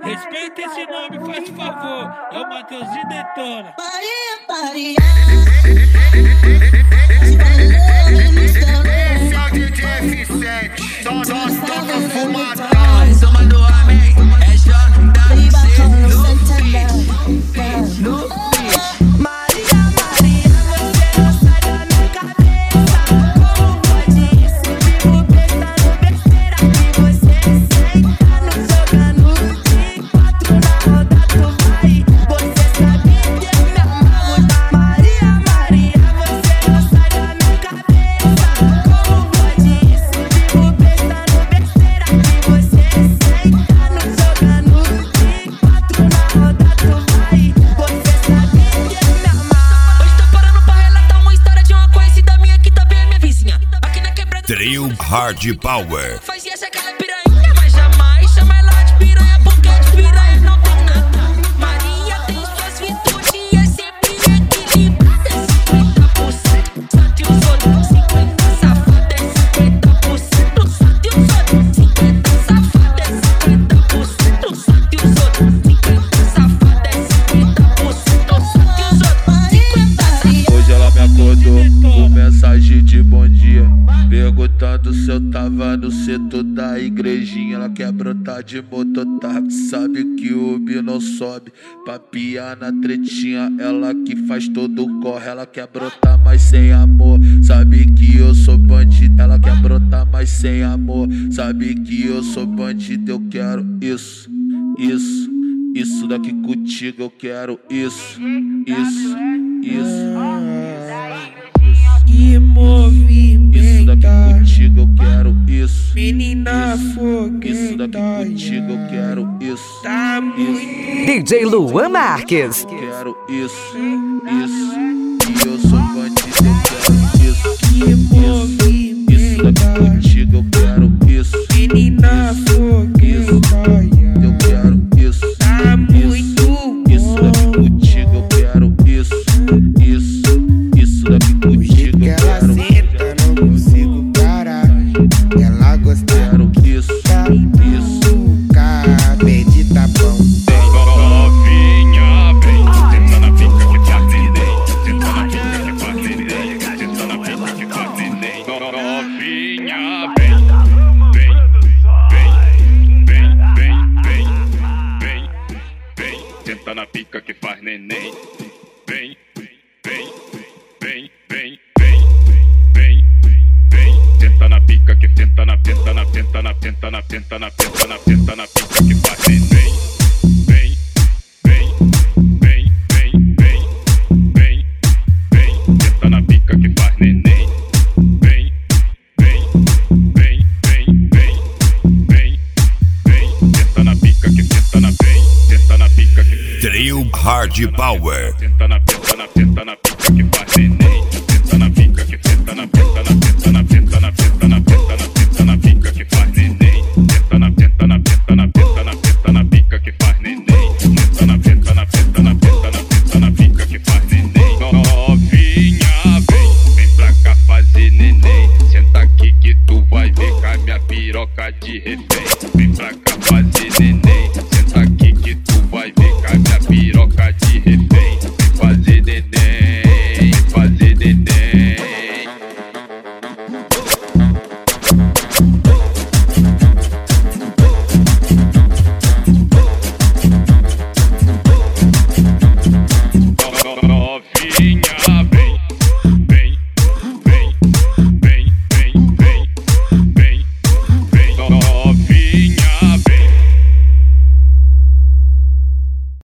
Respeita esse nome, faz favor. É o Mateuzinho Detona. Esse é o DJ F7. Toca fumadão. Soma do homem é JC no beat. Maria, você não sai da minha cabeça. Como pode isso? Vivo pensando besteira que você senta no jogando de 4 na roda tu vai. Você sabe que eu me amarro. Maria, você não sai da minha cabeça. Como pode isso? Vivo pensando besteira que você senta no jogando de 4 na roda tu vai. Você sabe que eu me amarro. Hoje tô parando pra relatar uma história de uma conhecida minha que também é minha vizinha. Aqui na quebrada Trio Hard Power. fazia essa aquela piranha, mas jamais chama ela de piranha, porque de piranha não tem nada. Maria tem suas virtudes e é sempre equilibrada. É 50%, só que os outros 50 safada é 50%, só que os outros 50 safada é 50%, só que os outros 50 safada é 50%, só que os outros 50 safada. Hoje ela me acordou com mensagem de bom dia, perguntando se eu tava no setor da igrejinha. Ela quer brotar de mototáxi, sabe que o Ubi não sobe pra piar na tretinha. Ela que faz todo o corre, ela quer brotar mais sem amor. Sabe que eu sou bandido, ela quer brotar mais sem amor. Sabe que eu sou bandido, eu quero isso, isso, isso daqui contigo, eu quero isso, isso, isso. Que Isso movimento. daqui contigo, eu quero isso. Menina Isso daqui fogueta. contigo, eu quero isso. Tá muito. DJ Luan Marques. Quero isso, isso. E eu sou bandido, eu quero isso. Que Isso, isso daqui movimento. contigo, eu quero isso. Menina fogueta. Eu quero isso. Tá muito Isso daqui bom. contigo, eu quero isso. Isso daqui O contigo, jeito que eu ela quero. senta, não consigo parar. Ela gosta Quero isso, isso. cabe de tapão. Novinha, vem. Tenta na pica que fascinei. Tenta na pica que fascinei. Tenta na pica que fascinei. Novinha, vem. Vem, vem, vem, vem, vem, vem, vem. Tenta na pica que faz neném. Vem, vem, vem, vem, vem, vem, vem. Tenta na pica que tenta na tenta na tenta na tenta na tenta na tenta na tenta na pica que faz neném. Vem, vem, vem, vem, vem, vem, vem. Tenta na pica que faz neném. Vem, vem, vem, vem, vem, vem, vem. Tenta na pica que tenta na vem. Tenta na pica que Trio Hard Power. tenta na